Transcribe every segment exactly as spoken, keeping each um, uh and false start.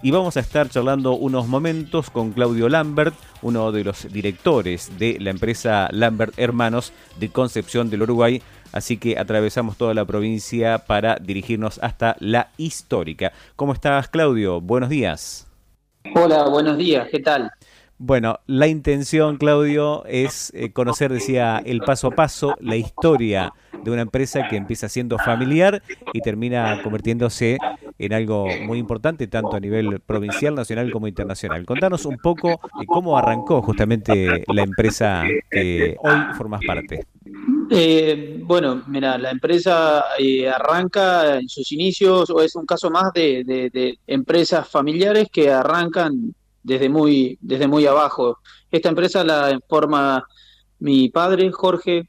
y vamos a estar charlando unos momentos con Claudio Lambert, uno de los directores de la empresa Lambert Hermanos de Concepción del Uruguay. Así que atravesamos toda la provincia para dirigirnos hasta La Histórica. ¿Cómo estás, Claudio? Buenos días. Hola, buenos días, ¿qué tal? Bueno, la intención, Claudio, es eh, conocer, decía, el paso a paso, la historia de una empresa que empieza siendo familiar y termina convirtiéndose en algo muy importante, tanto a nivel provincial, nacional como internacional. Contanos un poco eh, cómo arrancó justamente la empresa que hoy formas parte. Eh, bueno, mira, la empresa eh, arranca en sus inicios, o es un caso más de, de- de empresas familiares que arrancan desde muy, desde muy abajo. Esta empresa la forma mi padre, Jorge,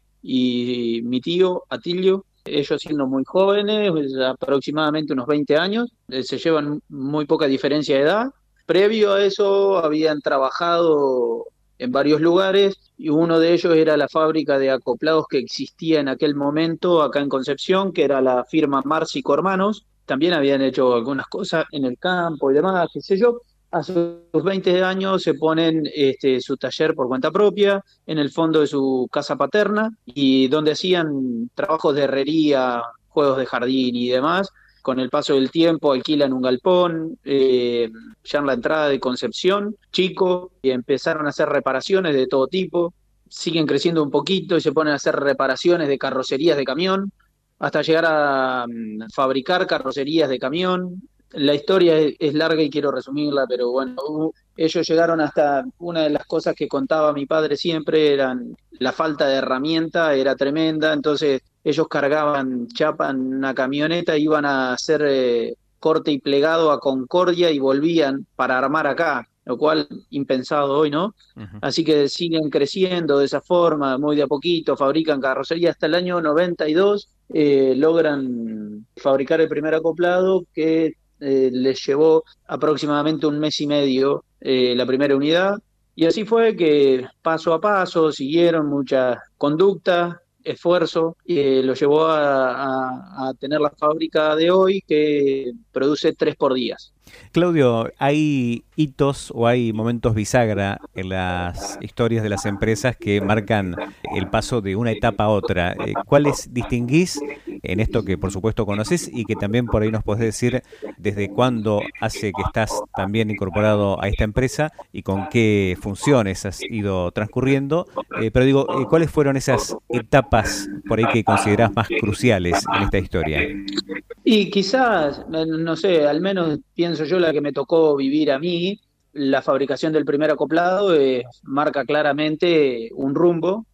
y mi tío, Atilio. Ellos siendo muy jóvenes, pues, aproximadamente unos veinte años, eh, se llevan muy poca diferencia de edad. Previo a eso habían trabajado en varios lugares y uno de ellos era la fábrica de acoplados que existía en aquel momento acá en Concepción, que era la firma Márcico Hermanos. También habían hecho algunas cosas en el campo y demás, qué sé yo. Hace sus veinte años se ponen este, su taller por cuenta propia en el fondo de su casa paterna y donde hacían trabajos de herrería, juegos de jardín y demás. Con el paso del tiempo alquilan un galpón, eh, ya en la entrada de Concepción, chico, y empezaron a hacer reparaciones de todo tipo. Siguen creciendo un poquito y se ponen a hacer reparaciones de carrocerías de camión, hasta llegar a mm, fabricar carrocerías de camión. La historia es, es larga y quiero resumirla, pero bueno, u- ellos llegaron hasta una de las cosas que contaba mi padre siempre, eran la falta de herramienta, era tremenda, entonces ellos cargaban chapa en una camioneta, iban a hacer eh, corte y plegado a Concordia y volvían para armar acá, lo cual impensado hoy, ¿no? Ujú. Así que siguen creciendo de esa forma, muy de a poquito, fabrican carrocería hasta el año noventa y dos, eh, logran fabricar el primer acoplado que eh, les llevó aproximadamente un mes y medio eh, la primera unidad. Y así fue que paso a paso siguieron mucha conducta, esfuerzo, eh, lo llevó a, a- a tener la fábrica de hoy que produce tres por día. Claudio, ¿hay hitos o hay momentos bisagra en las historias de las empresas que marcan el paso de una etapa a otra? Eh, ¿Cuáles distinguís en esto que por supuesto conoces y que también por ahí nos podés decir desde cuándo hace que estás también incorporado a esta empresa y con qué funciones has ido transcurriendo? Eh, pero digo, eh, ¿cuáles fueron esas etapas por ahí que considerás más cruciales en esta historia? Y quizás, eh, no sé, al menos pienso yo la que me tocó vivir a mí, la fabricación del primer acoplado eh, marca claramente un rumbo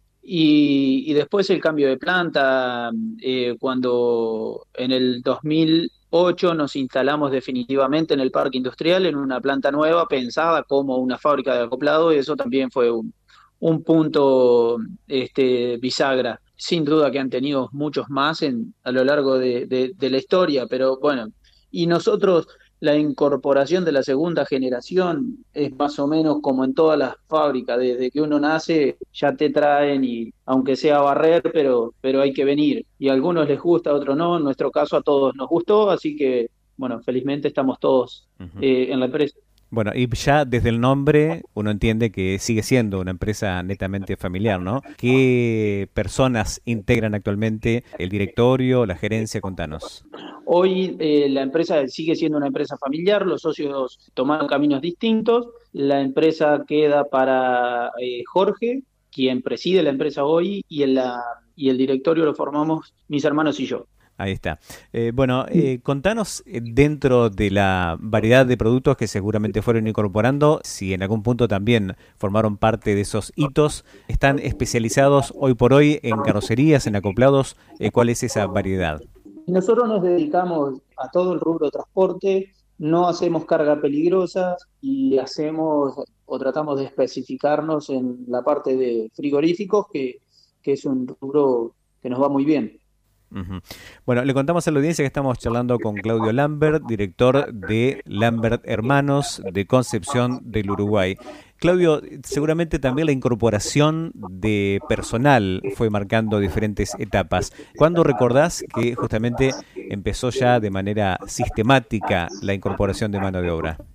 y, y después el cambio de planta, eh, cuando en el dos mil ocho nos instalamos definitivamente en el parque industrial, en una planta nueva pensada como una fábrica de acoplado y eso también fue un, un punto este, bisagra. Sin duda que han tenido muchos más en, a lo largo de, de, de la historia, pero bueno, y nosotros, la incorporación de la segunda generación es más o menos como en todas las fábricas, desde que uno nace ya te traen y aunque sea barrer, pero, pero hay que venir. Y a algunos les gusta, a otros no, en nuestro caso a todos nos gustó, así que bueno, felizmente estamos todos Ujú. eh, en la empresa. Bueno, y ya desde el nombre uno entiende que sigue siendo una empresa netamente familiar, ¿no? ¿Qué personas integran actualmente el directorio, la gerencia? Contanos. Hoy eh, la empresa sigue siendo una empresa familiar, los socios tomaron caminos distintos, la empresa queda para eh, Jorge, quien preside la empresa hoy, y, en la, y el directorio lo formamos mis hermanos y yo. Ahí está. Eh, bueno, eh, contanos eh, dentro de la variedad de productos que seguramente fueron incorporando, si en algún punto también formaron parte de esos hitos, ¿están especializados hoy por hoy en carrocerías, en acoplados? Eh, ¿cuál es esa variedad? Nosotros nos dedicamos a todo el rubro de transporte, no hacemos carga peligrosa y hacemos o tratamos de especificarnos en la parte de frigoríficos, que, que es un rubro que nos va muy bien. Ujú. Bueno, le contamos a la audiencia que estamos charlando con Claudio Lambert, director de Lambert Hermanos de Concepción del Uruguay. Claudio, seguramente también la incorporación de personal fue marcando diferentes etapas. ¿Cuándo recordás que justamente empezó ya de manera sistemática la incorporación de mano de obra?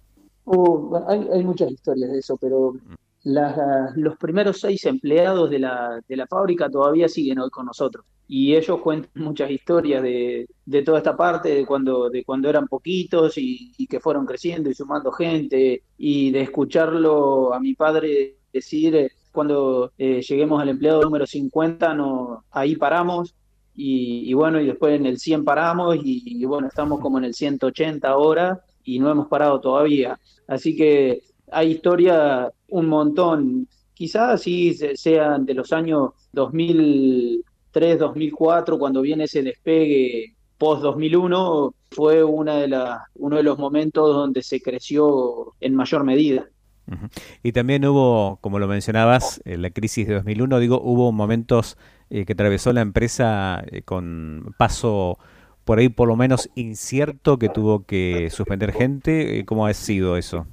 Uh, bueno, hay, hay muchas historias de eso, pero las- los primeros seis empleados de la, de la fábrica todavía siguen hoy con nosotros. Y ellos cuentan muchas historias de, de toda esta parte, de cuando, de cuando eran poquitos y, y que fueron creciendo y sumando gente, y de escucharlo a mi padre decir, eh, cuando eh, lleguemos al empleado número cincuenta no, ahí paramos. Y, y bueno, y después en el cien paramos y, y bueno, estamos como en el ciento ochenta ahora y no hemos parado todavía. Así que hay historia un montón. Quizás sí se- sean de los años dos mil tres, dos mil cuatro, cuando viene ese despegue post dos mil uno, fue una de las, uno de los momentos donde se creció en mayor medida. Ujú. Y también hubo, como lo mencionabas, eh, la crisis de dos mil uno, digo, hubo momentos eh, que atravesó la empresa eh, con paso por ahí por lo menos incierto, que tuvo que suspender gente. Eh, ¿Cómo ha sido eso?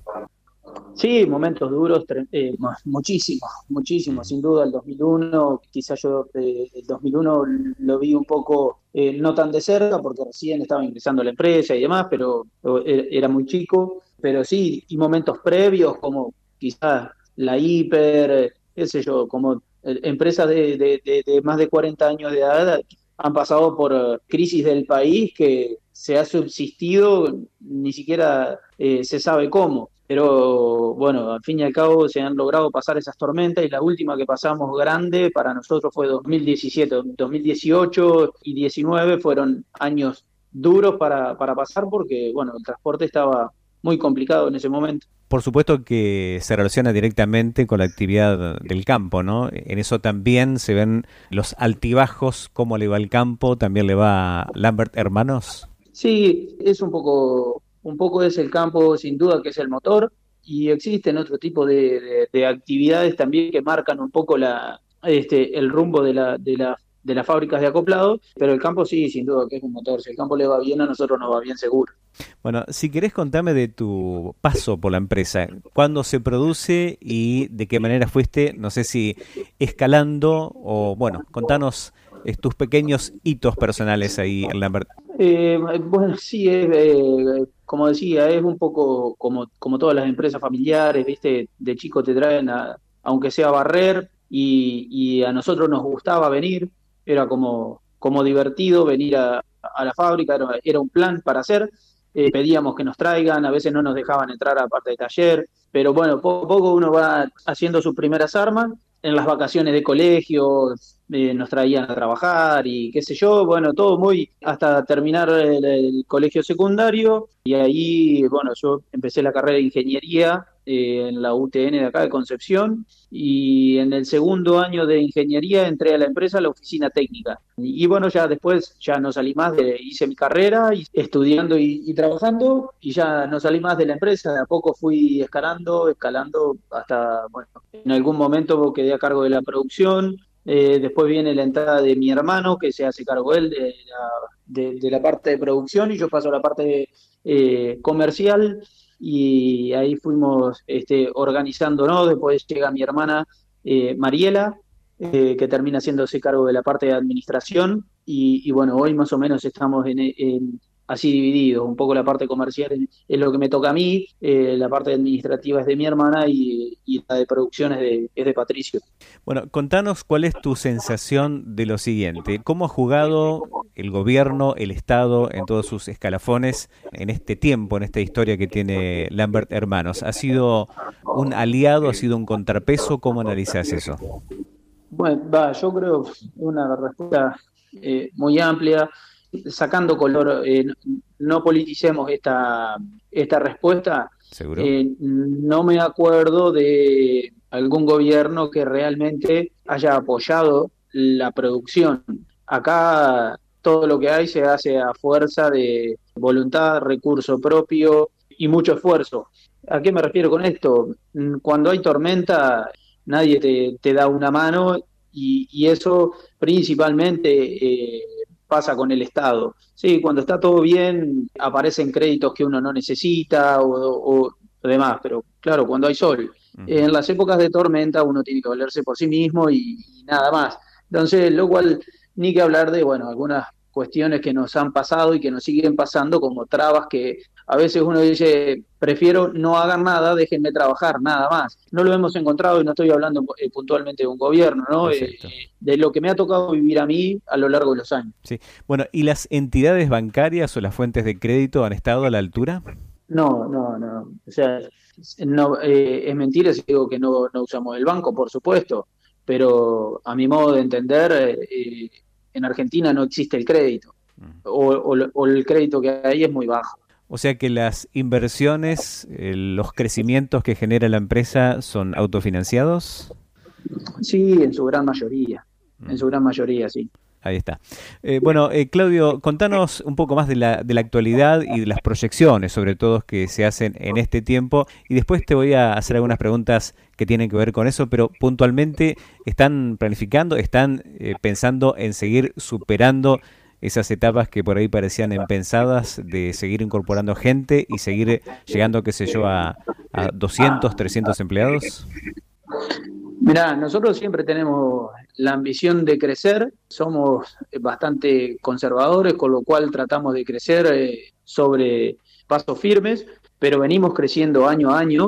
Sí, momentos duros, tre- eh, mu- muchísimos, muchísimos, Ujú. sin duda el dos mil uno, quizás yo eh, el dos mil uno lo vi un poco eh, no tan de cerca porque recién estaba ingresando a la empresa y demás, pero eh, era muy chico, pero sí, y momentos previos como quizás la hiper, eh, qué sé yo, como eh, empresas de, de- de- de más de cuarenta años de edad han pasado por eh, crisis del país que se ha subsistido, ni siquiera eh, se sabe cómo. Pero bueno, al fin y al cabo se han logrado pasar esas tormentas y la última que pasamos grande para nosotros fue dos mil diecisiete, dos mil dieciocho y diecinueve fueron años duros para, para pasar porque bueno, el transporte estaba muy complicado en ese momento. Por supuesto que se relaciona directamente con la actividad del campo, ¿no? En eso también se ven los altibajos, cómo le va el campo, también le va a Lambert Hermanos. Sí, es un poco, un poco es el campo, sin duda que es el motor, y existen otro tipo de, de- de actividades también que marcan un poco la, este, el rumbo de la, de la, de las fábricas de acoplado, pero el campo sí, sin duda que es un motor. Si el campo le va bien, a nosotros nos va bien seguro. Bueno, si querés contame de tu paso por la empresa, cuándo se produce y de qué manera fuiste, no sé si escalando o, bueno, contanos eh, tus pequeños hitos personales ahí en Lambert. Eh, bueno, sí, es, eh, como decía, es un poco como, como todas las empresas familiares, ¿viste? De chico te traen, a, aunque sea a barrer, y, y a nosotros nos gustaba venir, era como, como divertido venir a, a la fábrica, era, era un plan para hacer. Eh, pedíamos que nos traigan, a veces no nos dejaban entrar a la parte de taller, pero bueno, poco a poco uno va haciendo sus primeras armas. En las vacaciones de colegio eh, nos traían a trabajar y qué sé yo, bueno, todo muy hasta terminar el, el colegio secundario y ahí, bueno, yo empecé la carrera de ingeniería eh, en la U T N de acá de Concepción y en el segundo año de ingeniería entré a la empresa, a la oficina técnica. Y, y bueno, ya después ya no salí más, de, hice mi carrera y, estudiando y, y trabajando y ya no salí más de la empresa, de a poco fui escalando, escalando hasta, bueno, en algún momento quedé a cargo de la producción. Eh, después viene la entrada de mi hermano, que se hace cargo él de la, de, de la parte de producción y yo paso a la parte eh, comercial y ahí fuimos este, organizándonos. Después llega mi hermana eh, Mariela, eh, que termina haciéndose cargo de la parte de administración y, y bueno, hoy más o menos estamos en, en, así divididos. Un poco la parte comercial es, es lo que me toca a mí, eh, la parte administrativa es de mi hermana y, y la de producción es de, es de Patricio. Bueno, contanos cuál es tu sensación de lo siguiente. ¿Cómo ha jugado el gobierno, el Estado, en todos sus escalafones en este tiempo, en esta historia que tiene Lambert Hermanos? ¿Ha sido un aliado, ha sido un contrapeso? ¿Cómo analizas eso? Bueno, va, yo creo una respuesta eh, muy amplia, sacando color, eh, no politicemos esta, esta respuesta. ¿Seguro? Eh, no me acuerdo de algún gobierno que realmente haya apoyado la producción. Acá todo lo que hay se hace a fuerza de voluntad, recurso propio y mucho esfuerzo. ¿A qué me refiero con esto? Mm, Cuando hay tormenta, nadie te, te da una mano y, y eso principalmente eh, pasa con el Estado. Sí, cuando está todo bien, aparecen créditos que uno no necesita o, o demás, pero claro, cuando hay sol. Ujú. En las épocas de tormenta uno tiene que valerse por sí mismo y, y nada más. Entonces, lo cual, ni que hablar de, bueno, algunas cuestiones que nos han pasado y que nos siguen pasando como trabas que a veces uno dice, prefiero no hagan nada, déjenme trabajar, nada más. No lo hemos encontrado y no estoy hablando eh, puntualmente de un gobierno, ¿no? Eh, Perfecto. de lo que me ha tocado vivir a mí a lo largo de los años. Sí. Bueno, ¿y las entidades bancarias o las fuentes de crédito han estado a la altura? No, no, no. O sea, no, eh, es mentira si digo que no, no usamos el banco, por supuesto, pero a mi modo de entender, eh, en Argentina no existe el crédito, Mm. o, o, o el crédito que hay es muy bajo. O sea que las inversiones, eh, los crecimientos que genera la empresa son autofinanciados. Sí, en su gran mayoría, en Mm. su gran mayoría, sí. Ahí está. Eh, bueno, eh, Claudio, contanos un poco más de la, de la actualidad y de las proyecciones, sobre todo, que se hacen en este tiempo. Y después te voy a hacer algunas preguntas que tienen que ver con eso, pero puntualmente, ¿están planificando, están eh, pensando en seguir superando esas etapas que por ahí parecían impensadas de seguir incorporando gente y seguir llegando, qué sé yo, a, a doscientos, trescientos empleados? Mirá, nosotros siempre tenemos la ambición de crecer, somos bastante conservadores, con lo cual tratamos de crecer eh, sobre pasos firmes, pero venimos creciendo año a año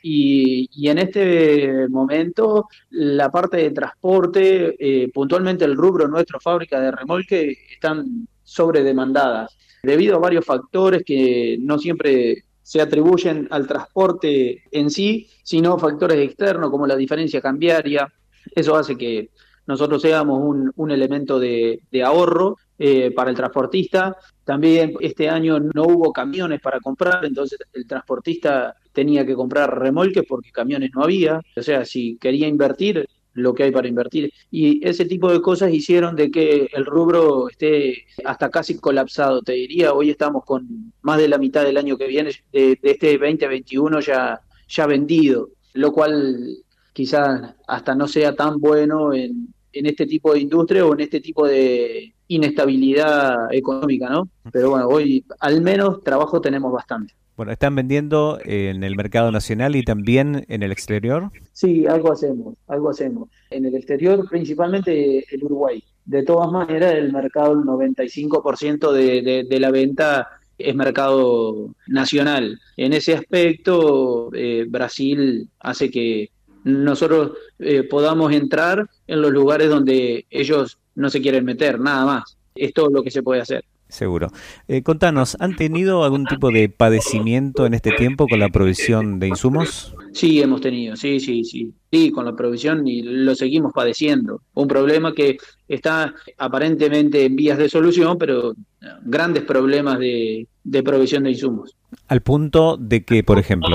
y, y en este momento la parte de transporte, eh, puntualmente el rubro nuestro, fábrica de remolque, están sobredemandadas debido a varios factores que no siempre se atribuyen al transporte en sí, sino factores externos como la diferencia cambiaria. Eso hace que nosotros seamos un, un elemento de, de ahorro eh, para el transportista. También este año no hubo camiones para comprar, entonces el transportista tenía que comprar remolques porque camiones no había. O sea, si quería invertir, lo que hay para invertir. Y ese tipo de cosas hicieron de que el rubro esté hasta casi colapsado, te diría. Hoy estamos con más de la mitad del año que viene, de, de este veinte veintiuno ya, ya vendido, lo cual quizás hasta no sea tan bueno en, en este tipo de industria o en este tipo de inestabilidad económica, ¿no? Pero bueno, hoy al menos trabajo tenemos bastante. Bueno, ¿están vendiendo en el mercado nacional y también en el exterior? Sí, algo hacemos, algo hacemos. En el exterior, principalmente el Uruguay. De todas maneras, el mercado, el noventa y cinco por ciento de, de, de la venta es mercado nacional. En ese aspecto, eh, Brasil hace que nosotros eh, podamos entrar en los lugares donde ellos no se quieren meter, nada más. Es todo lo que se puede hacer. Seguro. Eh, contanos, ¿han tenido algún tipo de padecimiento en este tiempo con la provisión de insumos? Sí, hemos tenido, sí, sí, sí, sí, con la provisión y lo seguimos padeciendo. Un problema que está aparentemente en vías de solución, pero grandes problemas de, de provisión de insumos. Al punto de que, por ejemplo,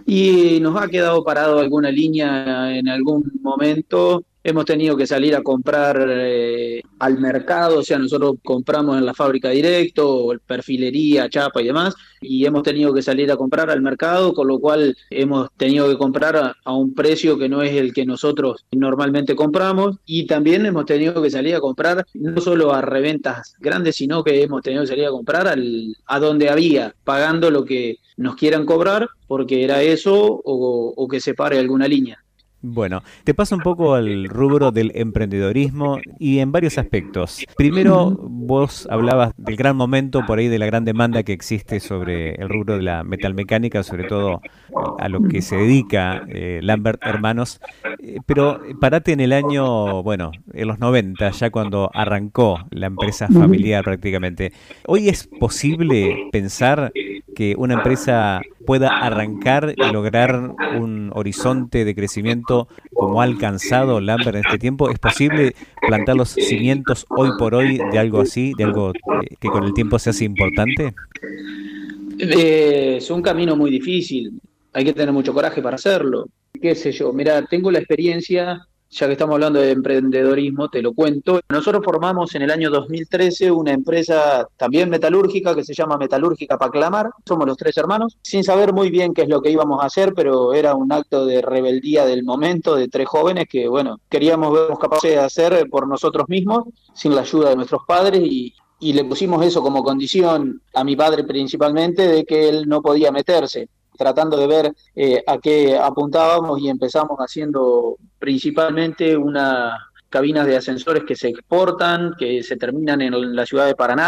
Y nos ha quedado parado alguna línea en algún momento. Hemos tenido que salir a comprar eh, al mercado, o sea, nosotros compramos en la fábrica directo, perfilería, chapa y demás, y hemos tenido que salir a comprar al mercado, con lo cual hemos tenido que comprar a, a un precio que no es el que nosotros normalmente compramos, y también hemos tenido que salir a comprar no solo a reventas grandes, sino que hemos tenido que salir a comprar al, a donde había, pagando lo que nos quieran cobrar, porque era eso o, o que se pare alguna línea. bueno, te paso un poco al rubro del emprendedorismo y en varios aspectos. Primero, vos hablabas del gran momento por ahí, de la gran demanda que existe sobre el rubro de la metalmecánica, sobre todo eh, a lo que se dedica eh, Lambert Hermanos. Eh, pero parate en el año, bueno, en los noventa, ya cuando arrancó la empresa familiar prácticamente. ¿Hoy es posible pensar que una empresa pueda arrancar y lograr un horizonte de crecimiento como ha alcanzado Lambert en este tiempo? ¿Es posible plantar los cimientos hoy por hoy de algo así, de algo eh, que con el tiempo se hace importante? Eh, es un camino muy difícil, hay que tener mucho coraje para hacerlo. ¿Qué sé yo? Mira, tengo la experiencia, ya que estamos hablando de emprendedorismo, te lo cuento. Nosotros formamos en el año dos mil trece una empresa también metalúrgica que se llama Metalúrgica Paclamar. Somos los tres hermanos, sin saber muy bien qué es lo que íbamos a hacer, pero era un acto de rebeldía del momento de tres jóvenes que, bueno, queríamos vernos capaces de hacer por nosotros mismos, sin la ayuda de nuestros padres y y le pusimos eso como condición a mi padre principalmente, de que él no podía meterse, tratando de ver eh, a qué apuntábamos y empezamos haciendo principalmente unas cabinas de ascensores que se exportan, que se terminan en la ciudad de Paraná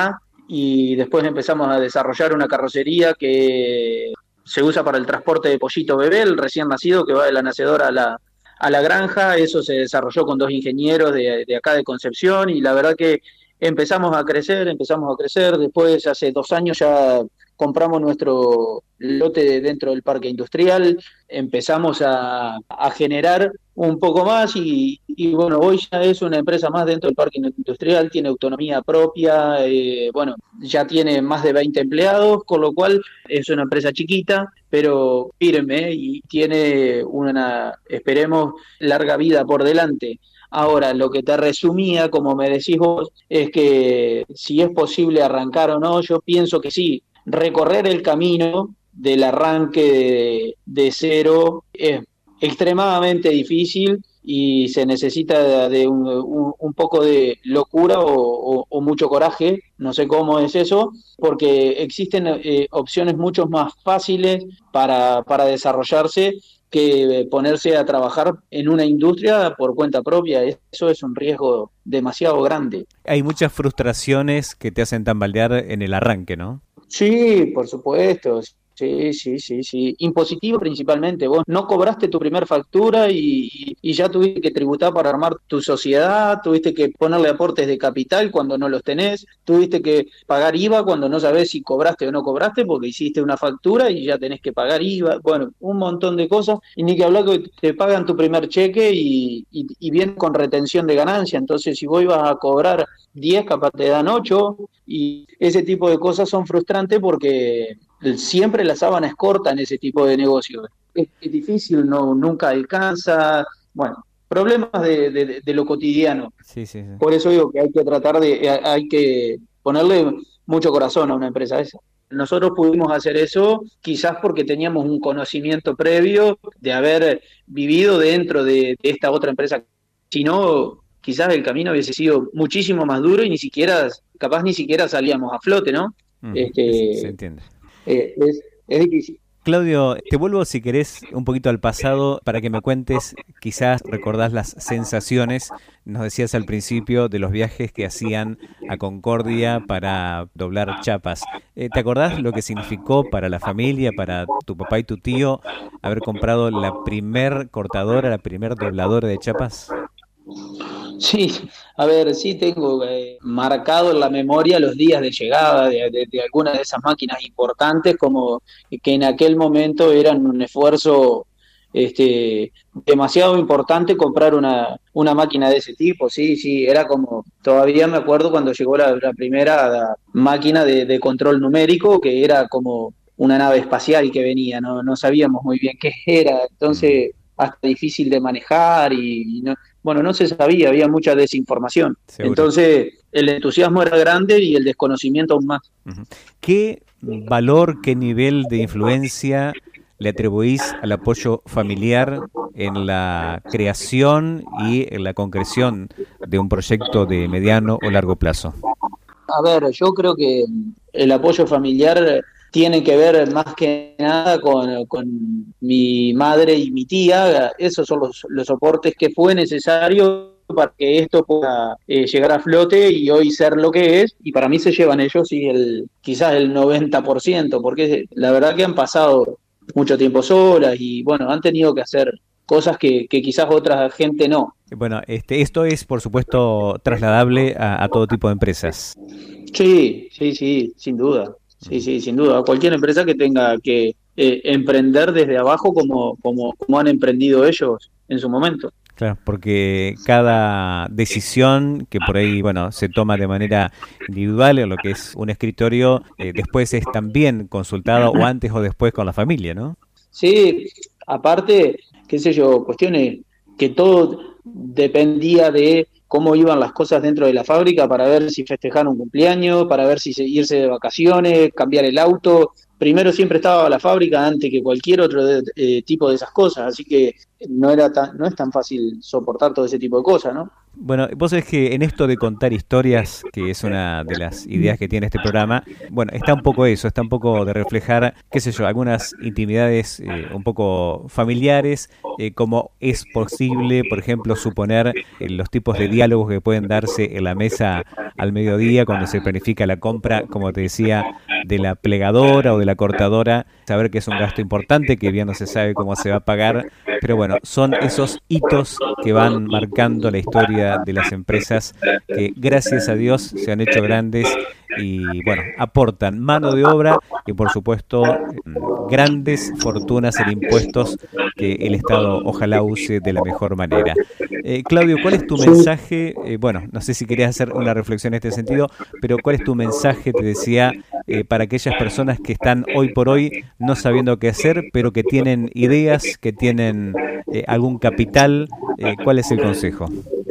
y después empezamos a desarrollar una carrocería que se usa para el transporte de pollito bebé, el recién nacido que va de la nacedora a la, a la granja. Eso se desarrolló con dos ingenieros de, de acá de Concepción, y la verdad que empezamos a crecer, empezamos a crecer. Después, hace dos años ya compramos nuestro lote dentro del parque industrial, empezamos a, a generar un poco más y, y bueno, hoy ya es una empresa más dentro del parque industrial, tiene autonomía propia, eh, bueno, ya tiene más de veinte empleados, con lo cual es una empresa chiquita, pero firme, y tiene una, esperemos, larga vida por delante. Ahora, lo que te resumía, como me decís vos, es que si es posible arrancar o no, yo pienso que sí. Recorrer el camino del arranque de, de cero es extremadamente difícil y se necesita de un, un, un poco de locura o, o, o mucho coraje, no sé cómo es eso, porque existen eh, opciones mucho más fáciles para, para desarrollarse que ponerse a trabajar en una industria por cuenta propia. Eso es un riesgo demasiado grande. Hay muchas frustraciones que te hacen tambalear en el arranque, ¿no? Sí, por supuesto. Sí, sí, sí, sí. Impositivo principalmente. Vos no cobraste tu primer factura y, y, y ya tuviste que tributar para armar tu sociedad, tuviste que ponerle aportes de capital cuando no los tenés, tuviste que pagar I V A cuando no sabés si cobraste o no cobraste porque hiciste una factura y ya tenés que pagar I V A. Bueno, un montón de cosas. Y ni que hablar que te pagan tu primer cheque y, y, y viene con retención de ganancia. Entonces, si vos ibas a cobrar diez, capaz te dan ocho, y ese tipo de cosas son frustrantes porque siempre la sábana es corta en ese tipo de negocios. Es, es difícil, no, nunca alcanza. Bueno, problemas de, de, de lo cotidiano. Sí, sí, sí. Por eso digo que hay que tratar de, hay que ponerle mucho corazón a una empresa esa. Nosotros pudimos hacer eso quizás porque teníamos un conocimiento previo de haber vivido dentro de, de esta otra empresa. Si no, quizás el camino hubiese sido muchísimo más duro y ni siquiera, capaz ni siquiera salíamos a flote, ¿no? Mm, Este, se entiende. eh, es, es difícil. Claudio, te vuelvo, si querés, un poquito al pasado para que me cuentes, quizás recordás las sensaciones. Nos decías al principio de los viajes que hacían a Concordia para doblar chapas. Eh, ¿Te acordás lo que significó para la familia, para tu papá y tu tío, haber comprado la primer cortadora, la primer dobladora de chapas? Sí, a ver, sí tengo eh, marcado en la memoria los días de llegada de, de, de algunas de esas máquinas importantes, como que en aquel momento eran un esfuerzo este, demasiado importante comprar una, una máquina de ese tipo. Sí, sí, era como, todavía me acuerdo cuando llegó la, la primera la máquina de, de control numérico, que era como una nave espacial que venía, no, no sabíamos muy bien qué era, entonces hasta difícil de manejar y, y no, bueno, no se sabía, había mucha desinformación. Seguro. Entonces, el entusiasmo era grande y el desconocimiento aún más. Uh-huh. ¿Qué valor, qué nivel de influencia le atribuís al apoyo familiar en la creación y en la concreción de un proyecto de mediano o largo plazo? A ver, yo creo que el apoyo familiar tiene que ver más que nada con, con mi madre y mi tía. Esos son los, los soportes que fue necesario para que esto pueda eh, llegar a flote y hoy ser lo que es. Y para mí se llevan ellos y el, quizás el noventa por ciento, porque la verdad que han pasado mucho tiempo solas y bueno, han tenido que hacer cosas que, que quizás otra gente no. Bueno, este, esto es por supuesto trasladable a, a todo tipo de empresas. Sí, sí, sí, sin duda. Sí, sí, sin duda. Cualquier empresa que tenga que eh, emprender desde abajo como, como, como han emprendido ellos en su momento. Claro, porque cada decisión que por ahí, bueno, se toma de manera individual en lo que es un escritorio, eh, después es también consultada o antes o después con la familia, ¿no? Sí, aparte, qué sé yo, cuestiones que todo dependía de cómo iban las cosas dentro de la fábrica para ver si festejar un cumpleaños, para ver si irse de vacaciones, cambiar el auto. Primero siempre estaba la fábrica antes que cualquier otro de, eh, tipo de esas cosas, así que no era tan, no es tan fácil soportar todo ese tipo de cosas, ¿no? Bueno, vos sabés que en esto de contar historias, que es una de las ideas que tiene este programa, bueno, está un poco eso, está un poco de reflejar, qué sé yo, algunas intimidades eh, un poco familiares, eh, como es posible, por ejemplo, suponer eh, los tipos de diálogos que pueden darse en la mesa al mediodía cuando se planifica la compra, como te decía, de la plegadora o de la cortadora, saber que es un gasto importante, que bien no se sabe cómo se va a pagar, pero bueno, son esos hitos que van marcando la historia de las empresas que gracias a Dios se han hecho grandes y bueno, aportan mano de obra y por supuesto grandes fortunas en impuestos que el Estado ojalá use de la mejor manera. Eh, Claudio, ¿cuál es tu mensaje? Eh, bueno, no sé si querías hacer una reflexión en este sentido, pero ¿cuál es tu mensaje, te decía, eh, para aquellas personas que están hoy por hoy no sabiendo qué hacer, pero que tienen ideas, que tienen eh, algún capital? Eh, ¿cuál es el consejo?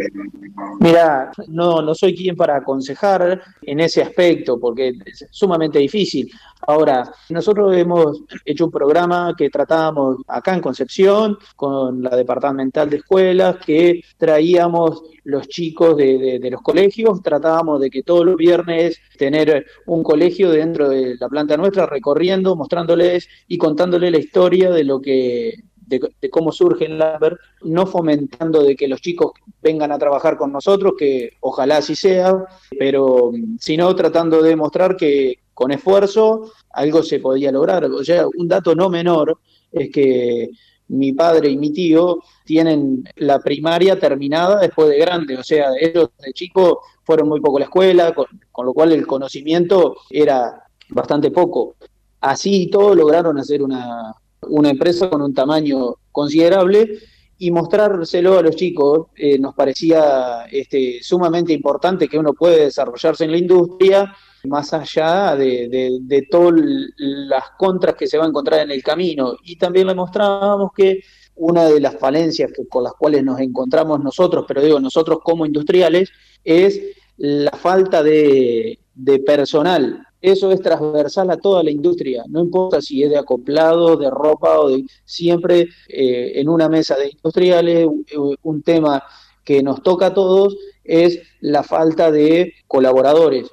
Mira, no, no soy quien para aconsejar en ese aspecto, porque es sumamente difícil. Ahora, nosotros hemos hecho un programa que tratábamos acá en Concepción, con la departamental de escuelas, que traíamos los chicos de, de, de los colegios, tratábamos de que todos los viernes tener un colegio dentro de la planta nuestra, recorriendo, mostrándoles y contándoles la historia de lo que... De, de cómo surge el Lambert, no fomentando de que los chicos vengan a trabajar con nosotros, que ojalá así sea, pero sino tratando de demostrar que con esfuerzo algo se podía lograr. O sea, un dato no menor es que mi padre y mi tío tienen la primaria terminada después de grande, o sea, ellos de chicos fueron muy poco a la escuela, con, con lo cual el conocimiento era bastante poco. Así y todo lograron hacer una una empresa con un tamaño considerable y mostrárselo a los chicos eh, nos parecía este, sumamente importante, que uno puede desarrollarse en la industria más allá de, de, de todas las contras que se va a encontrar en el camino. Y también le mostrábamos que una de las falencias que, con las cuales nos encontramos nosotros, pero digo nosotros como industriales, es la falta de, de personal. Eso es transversal a toda la industria, no importa si es de acoplado, de ropa o de... Siempre eh, en una mesa de industriales, un tema que nos toca a todos es la falta de colaboradores.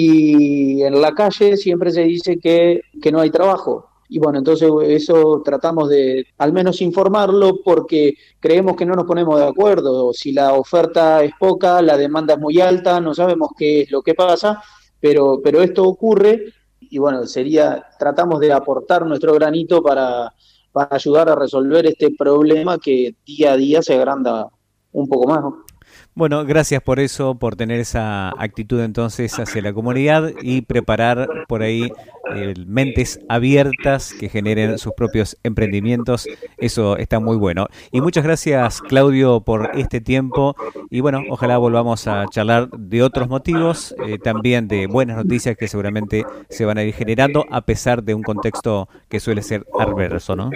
Y en la calle siempre se dice que, que no hay trabajo. Y bueno, entonces eso tratamos de al menos informarlo porque creemos que no nos ponemos de acuerdo. Si la oferta es poca, la demanda es muy alta, no sabemos qué es lo que pasa. Pero, pero esto ocurre y bueno, sería, tratamos de aportar nuestro granito para, para ayudar a resolver este problema que día a día se agranda un poco más, ¿no? Bueno, gracias por eso, por tener esa actitud entonces hacia la comunidad y preparar por ahí eh, mentes abiertas que generen sus propios emprendimientos. Eso está muy bueno. Y muchas gracias, Claudio, por este tiempo. Y bueno, ojalá volvamos a charlar de otros motivos, eh, también de buenas noticias que seguramente se van a ir generando a pesar de un contexto que suele ser adverso, ¿no?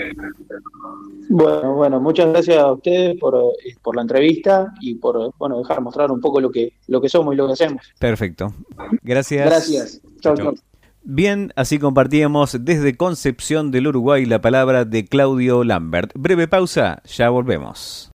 Bueno, bueno, muchas gracias a ustedes por, por la entrevista y por bueno dejar mostrar un poco lo que lo que somos y lo que hacemos. Perfecto. Gracias. Gracias. Chau, chau. Bien, así compartíamos desde Concepción del Uruguay la palabra de Claudio Lambert. Breve pausa, ya volvemos.